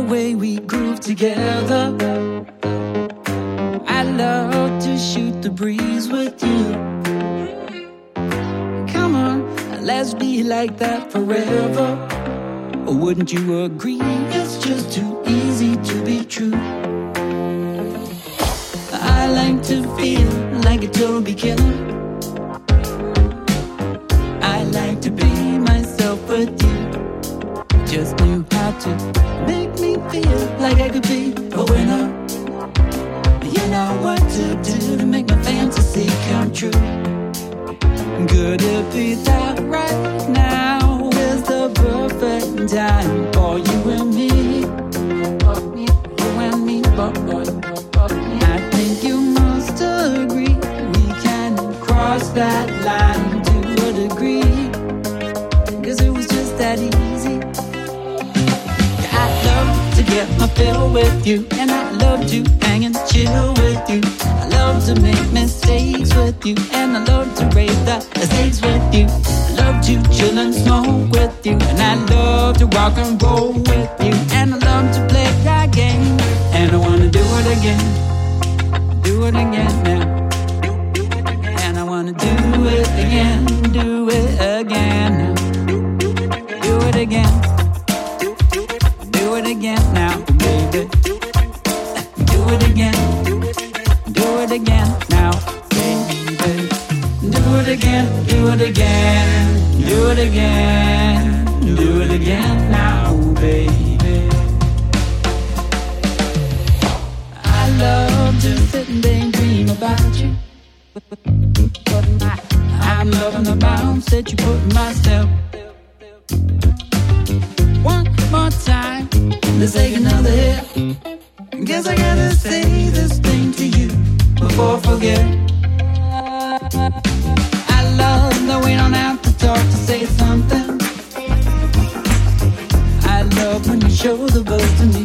way we groove together. I love to shoot the breeze with you. Come on, let's be like that forever. Or wouldn't you agree? It's just too easy to be true. I like to feel like a Toby killer. I like to be myself with you. Just knew how to make me feel like I could be a winner. You know what to do to make my fantasy come true. Could it be that right now is the perfect time for you and me? You and me, boy. I think you must agree we can cross that line to a degree. 'Cause it was just that easy. I love to get my fill with you, and I love to hang and chill with you. I love to make mistakes with you, and I love to raise the stakes with you. I love to chill and smoke with you, and I love to rock and roll with you, and I love to play that game, and I wanna do it again now. And I wanna do it again now. Do it again. Do it again now, baby. Do it again. Do it again now, baby. Do it again. Do it again. Do it again. Do it again now, baby. I love to sit and daydream about you. I'm loving the bounce that you put in my step. One more time, let's take another hit. Guess I gotta say this thing to you before I forget. I love that we don't have to talk to say something. I love when you show the buzz to me.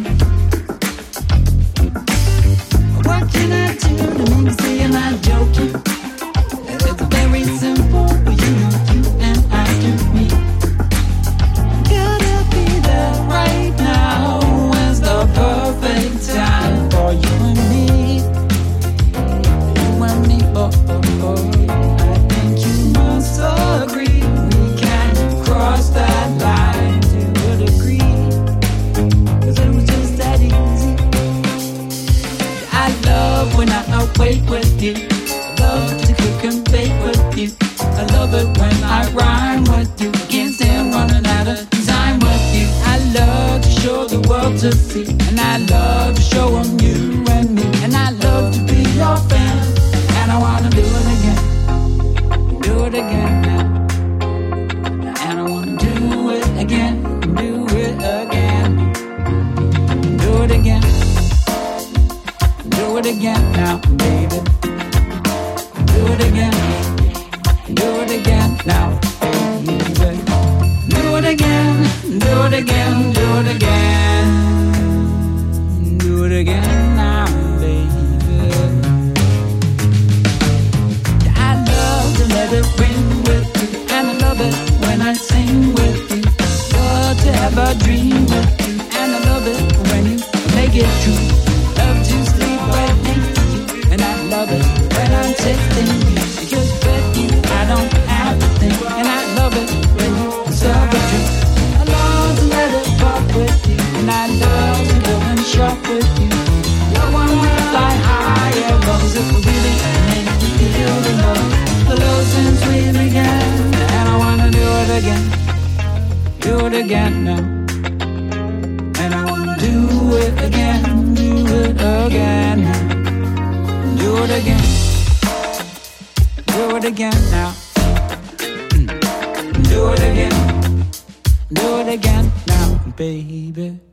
What can I do to make you see I'm not joking? It's very simple, you and I do me. Gotta be there right now is the perfect time for you and me. You and me, oh. I think you must agree we can cross that line to a degree. 'Cause it was just that easy. I love when I wait with you. I love to cook and bake with you. I love it when I rhyme with you. Can't stand running out of time with you. I love to show the world to see, and I love to show them you and me. And I love to be your fan, and I wanna do it again. Do it again now. And I wanna do it again. Do it again. Do it again. Do it again now, baby. Do it again. Do it again now, baby. Do it again. Do it again. Do it again. Do it again now, baby. I love to let it ring with you, and I love it when I sing with you. Love to have a dream with you, and I love it when you make it true. Love to sleep right next to you, and I love it when I'm texting you. Because with you I don't have to think, and I love it when you serve a drink. I love to let it pop with you, and I love to go and shop with you. Love when we fly high above, if we really make you feel the love. The love since we began, and I wanna do it again. Do it again now. And I wanna do it again. Do it again now. Do it again. Do it again now. Do it again. Do it again now, baby.